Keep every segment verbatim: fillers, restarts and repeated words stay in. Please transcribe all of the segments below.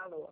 Alô?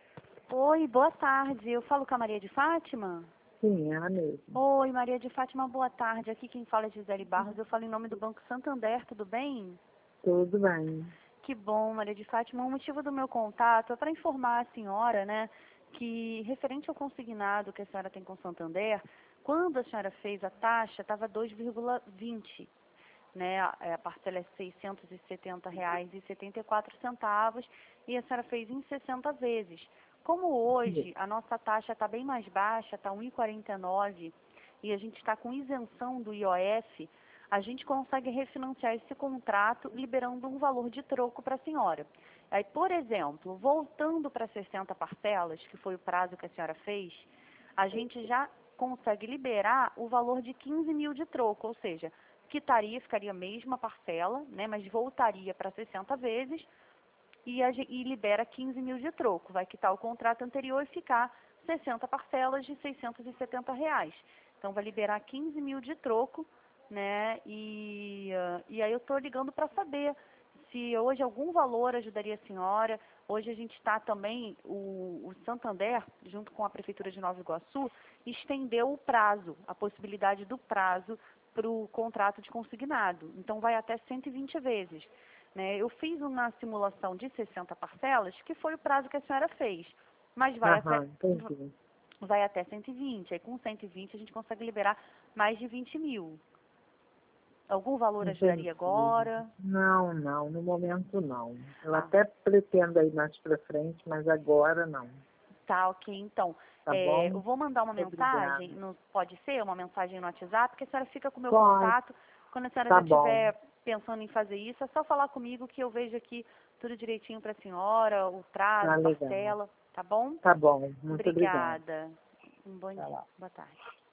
Oi, boa tarde. Eu falo com a Maria de Fátima? Sim, ela mesma. Oi, Maria de Fátima, boa tarde. Aqui quem fala é Gisele Barros. Eu falo em nome do Banco Santander, tudo bem? Tudo bem. Que bom, Maria de Fátima. O motivo do meu contato é para informar a senhora, né, que referente ao consignado que a senhora tem com o Santander, quando a senhora fez a taxa, estava dois vírgula vinte, né, a a parcela é seiscentos e setenta reais e setenta e quatro centavos e a senhora fez em sessenta vezes. Como hoje a nossa taxa está bem mais baixa, está um vírgula quarenta e nove e a gente está com isenção do I O F, a gente consegue refinanciar esse contrato liberando um valor de troco para a senhora. Aí, por exemplo, voltando para sessenta parcelas, que foi o prazo que a senhora fez, a gente já consegue liberar o valor de quinze mil de troco, ou seja, quitaria, ficaria a mesma parcela, né, mas voltaria para sessenta vezes e, a, e libera quinze mil de troco. Vai quitar o contrato anterior e ficar sessenta parcelas de seiscentos e setenta reais. Então, vai liberar quinze mil de troco, né, e, uh, e aí eu estou ligando para saber se hoje algum valor ajudaria a senhora. Hoje a gente está também, o, o Santander, junto com a Prefeitura de Nova Iguaçu, estendeu o prazo, a possibilidade do prazo para o contrato de consignado. Então, vai até cento e vinte vezes. Né? Eu fiz uma simulação de sessenta parcelas, que foi o prazo que a senhora fez, mas vai Aham, até, entendi. vai até cento e vinte. Aí, com cento e vinte, a gente consegue liberar mais de vinte mil. Algum valor Entendi. ajudaria agora? Não, não, no momento não. Eu Ah, até pretendo ir mais pra frente, mas agora não. tá, ok. Então, Tá é, bom? eu vou mandar uma Obrigada. mensagem, no, pode ser uma mensagem no WhatsApp, que a senhora fica com o meu Pode, contato. Quando a senhora tá já bom. estiver pensando em fazer isso, é só falar comigo que eu vejo aqui tudo direitinho para a senhora, o prazo, Tá a legal. parcela, tá bom? Tá bom, muito obrigada. Obrigada. Um bom Tá dia. lá. Boa tarde.